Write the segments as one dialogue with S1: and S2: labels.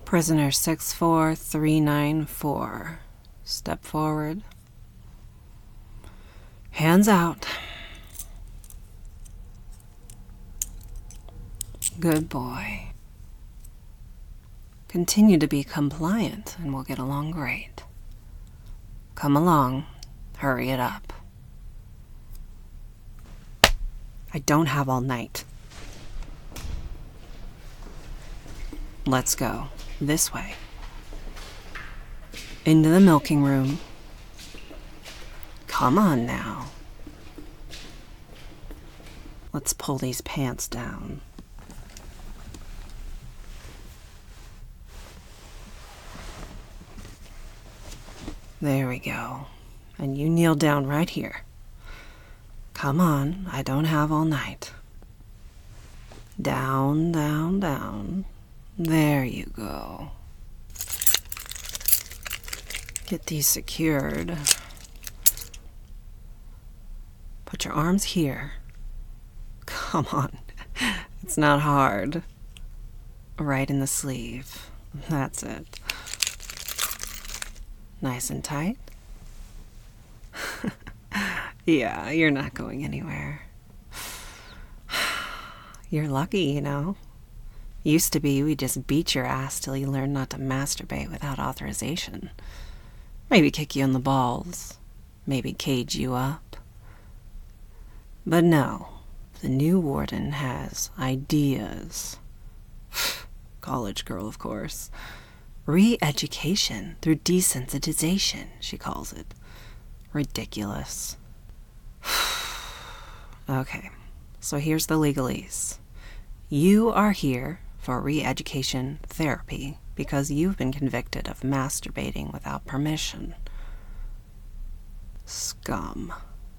S1: Prisoner 64394. Step forward. Hands out. Good boy. Continue to be compliant and we'll get along great. Come along. Hurry it up. I don't have all night. Let's go. This way. Into the milking room. Come on now. Let's pull these pants down. There we go. And you kneel down right here. Come on, I don't have all night. Down, down, down. There you go. Get these secured. Put your arms here. Come on. It's not hard. Right in the sleeve. That's it. Nice and tight. Yeah, you're not going anywhere. You're lucky, you know. Used to be we'd just beat your ass till you learn not to masturbate without authorization. Maybe kick you in the balls. Maybe cage you up. But no, the new warden has ideas. College girl, of course. Re-education through desensitization, she calls it. Ridiculous. Okay, so here's the legalese. You are here for re-education therapy because you've been convicted of masturbating without permission. Scum.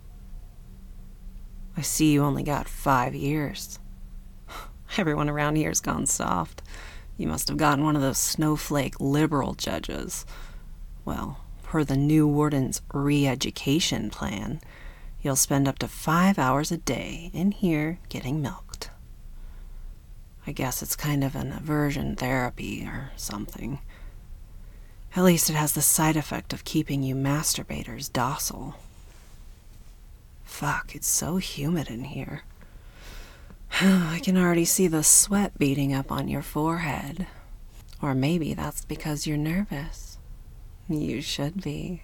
S1: I see you only got 5 years. Everyone around here's gone soft. You must have gotten one of those snowflake liberal judges. Well, per the new warden's re-education plan, you'll spend up to 5 hours a day in here getting milked. I guess it's kind of an aversion therapy or something. At least it has the side effect of keeping you masturbators docile. Fuck, it's so humid in here. I can already see the sweat beating up on your forehead. Or maybe that's because you're nervous. You should be.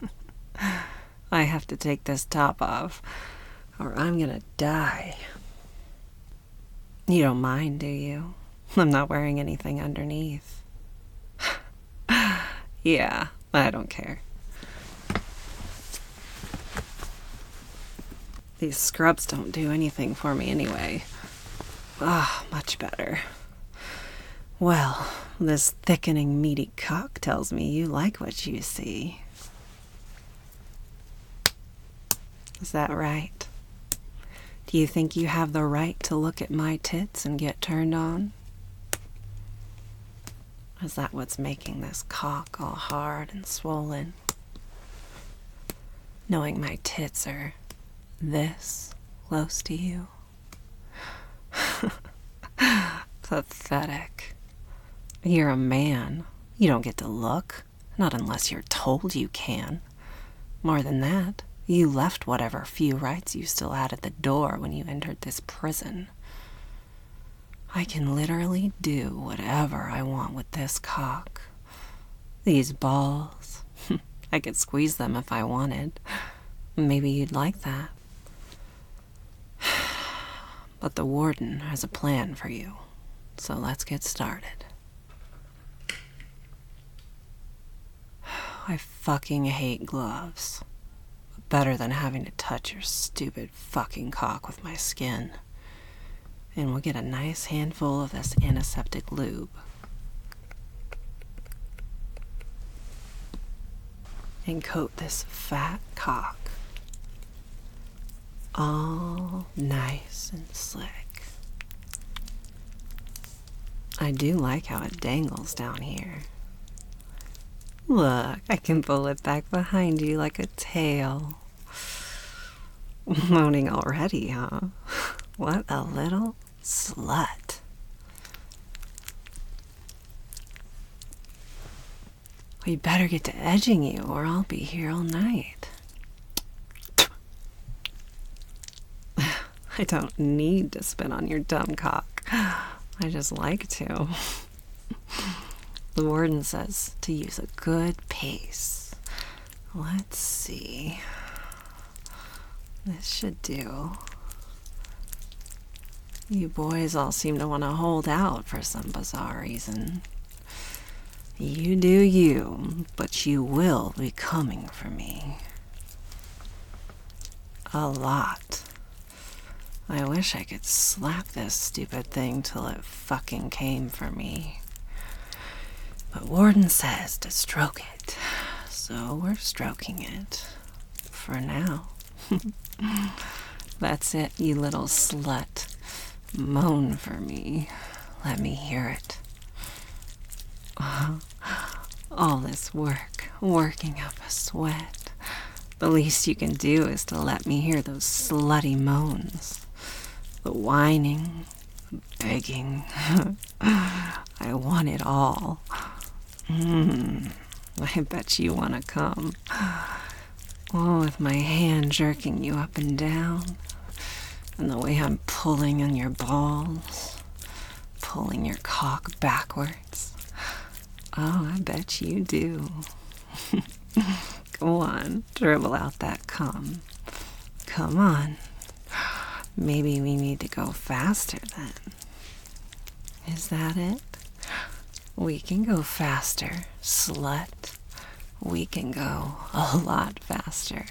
S1: I have to take this top off, or I'm gonna die. You don't mind, do you? I'm not wearing anything underneath. Yeah, I don't care. These scrubs don't do anything for me anyway. Ah, much better. Well, this thickening meaty cock tells me you like what you see. Is that right? Do you think you have the right to look at my tits and get turned on? Is that what's making this cock all hard and swollen? Knowing my tits are this close to you? Pathetic. You're a man. You don't get to look. Not unless you're told you can. More than that, you left whatever few rights you still had at the door when you entered this prison. I can literally do whatever I want with this cock. These balls. I could squeeze them if I wanted. Maybe you'd like that. But the warden has a plan for you. So let's get started. I fucking hate gloves. Better than having to touch your stupid fucking cock with my skin. And we'll get a nice handful of this antiseptic lube. And coat this fat cock. All nice and slick. I do like how it dangles down here. Look, I can pull it back behind you like a tail. Moaning already, huh? What a little slut. We better get to edging you or I'll be here all night. I don't need to spit on your dumb cock. I just like to. The warden says to use a good pace. Let's see. This should do. You boys all seem to want to hold out for some bizarre reason. You do you, but you will be coming for me. A lot. I wish I could slap this stupid thing till it fucking came for me. But Warden says to stroke it, so we're stroking it. For now. That's it, you little slut. Moan for me. Let me hear it. All this work, working up a sweat. The least you can do is to let me hear those slutty moans. The whining, the begging. I want it all. I bet you want to come. Oh, with my hand jerking you up and down. And the way I'm pulling on your balls. Pulling your cock backwards. Oh, I bet you do. Go on, dribble out that cum. Come on. Maybe we need to go faster then. Is that it? We can go faster, slut. We can go a lot faster.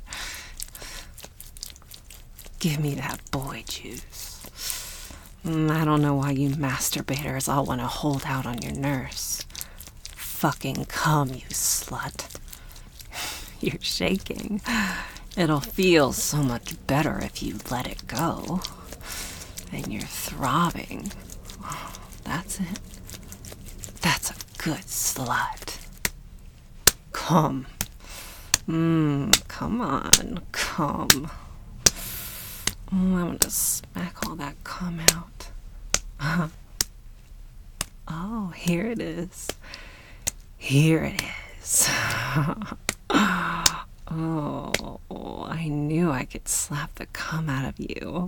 S1: Give me that boy juice. I don't know why you masturbators all want to hold out on your nurse. Fucking come, you slut. You're shaking. It'll feel so much better if you let it go. And you're throbbing. That's it. That's a good slut. Come. Come on. Come. I'm gonna smack all that cum out. Oh, here it is. Here it is. Oh, I knew I could slap the cum out of you.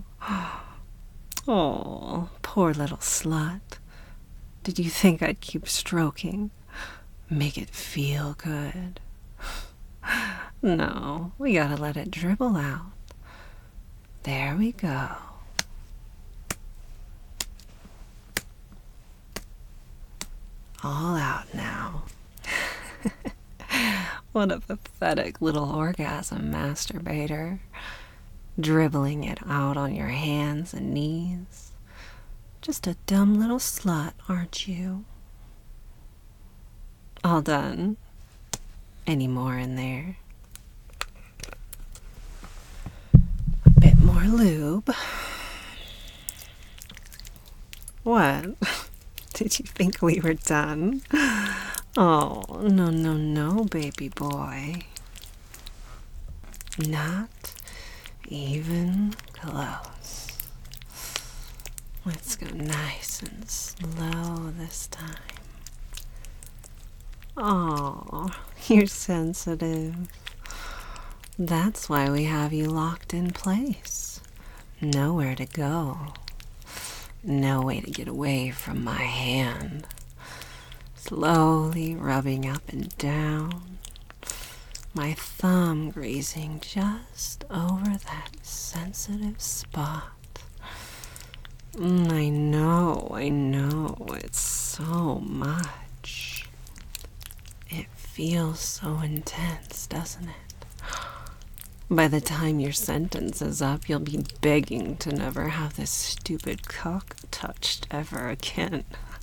S1: Oh, poor little slut. Did you think I'd keep stroking? Make it feel good? No, we gotta let it dribble out. There we go. All out now. What a pathetic little orgasm masturbator. Dribbling it out on your hands and knees. Just a dumb little slut, aren't you? All done. Any more in there? A bit more lube. What? Did you think we were done? Oh, no, no, no, baby boy. Not even close. Let's go nice and slow this time. Oh, you're sensitive. That's why we have you locked in place. Nowhere to go. No way to get away from my hand. Slowly rubbing up and down. My thumb grazing just over that sensitive spot. I know, it's so much. It feels so intense, doesn't it? By the time your sentence is up, you'll be begging to never have this stupid cock touched ever again.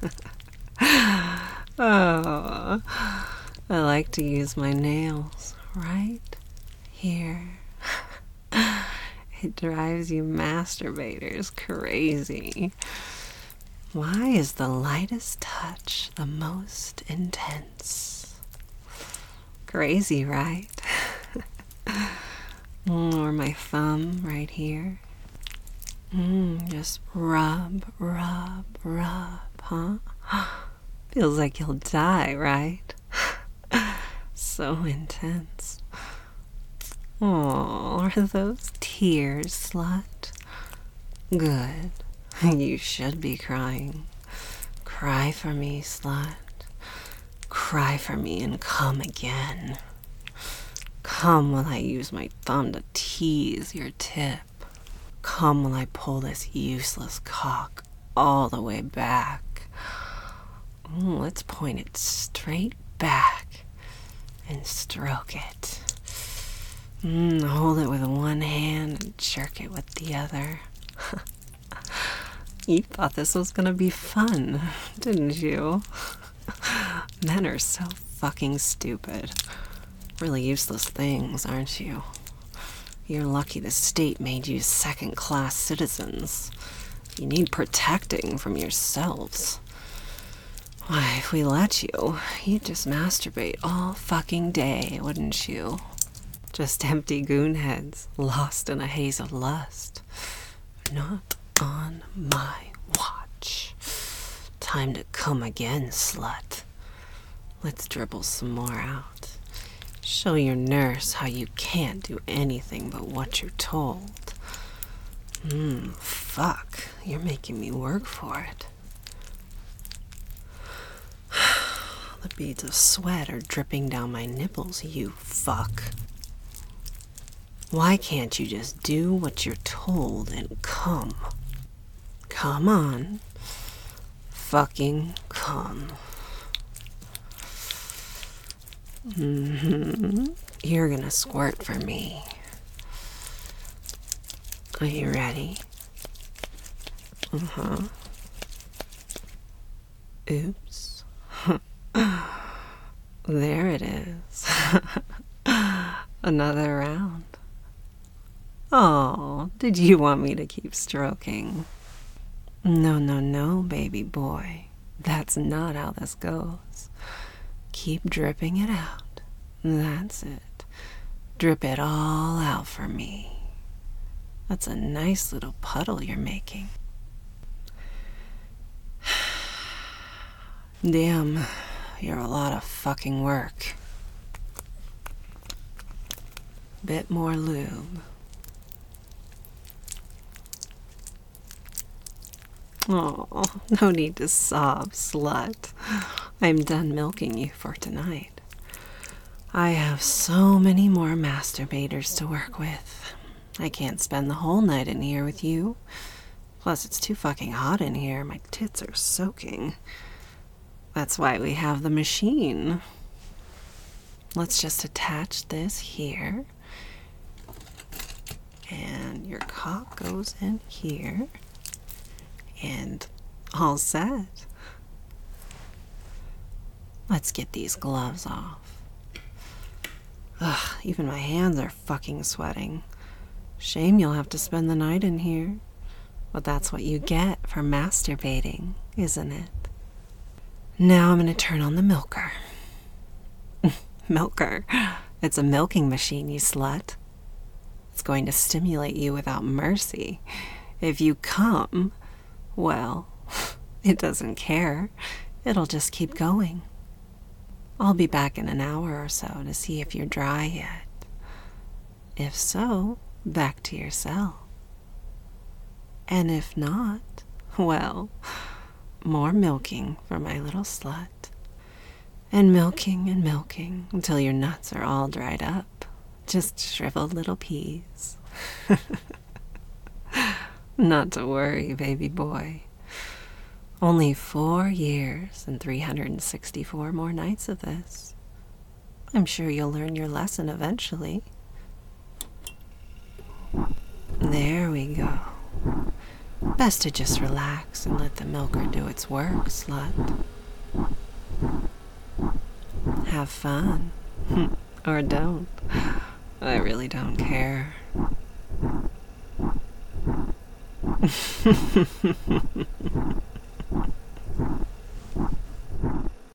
S1: Oh, I like to use my nails right here. It drives you masturbators crazy. Why is the lightest touch the most intense? Crazy, right? Or my thumb right here. Just rub, rub, rub, huh? Feels like you'll die, right? so intense. Oh, are those tears, slut? Good. You should be crying. Cry for me, slut. Cry for me and come again. Come while I use my thumb to tease your tip. Come while I pull this useless cock all the way back. Let's point it straight back and stroke it. Hold it with one hand and jerk it with the other. You thought this was gonna be fun, didn't you? Men are so fucking stupid. Really useless things, aren't you? You're lucky the state made you second-class citizens. You need protecting from yourselves. Why, if we let you, you'd just masturbate all fucking day, wouldn't you? Just empty goon heads, lost in a haze of lust. Not on my watch. Time to come again, slut. Let's dribble some more out. Show your nurse how you can't do anything but what you're told. Fuck. You're making me work for it. The beads of sweat are dripping down my nipples, you fuck. Why can't you just do what you're told and come? Come on. Fucking come. You're gonna squirt for me. Are you ready? Oops. There it is. Another round. Oh, did you want me to keep stroking? No, baby boy. That's not how this goes. Keep dripping it out. That's it. Drip it all out for me. That's a nice little puddle you're making. Damn, you're a lot of fucking work. Bit more lube. Oh, no need to sob, slut. I'm done milking you for tonight. I have so many more masturbators to work with. I can't spend the whole night in here with you. Plus, it's too fucking hot in here. My tits are soaking. That's why we have the machine. Let's just attach this here. And your cock goes in here. And all set. Let's get these gloves off. Ugh, even my hands are fucking sweating. Shame you'll have to spend the night in here. But that's what you get for masturbating, isn't it? Now I'm gonna turn on the milker. Milker? It's a milking machine, you slut. It's going to stimulate you without mercy. If you come, well, it doesn't care. It'll just keep going. I'll be back in an hour or so to see if you're dry yet. If so, back to your cell. And if not, well, more milking for my little slut. And milking until your nuts are all dried up. Just shriveled little peas. Not to worry, baby boy. Only 4 years and 364 more nights of this. I'm sure you'll learn your lesson eventually. There we go. Best to just relax and let the milker do its work, slut. Have fun. Or don't. I really don't care.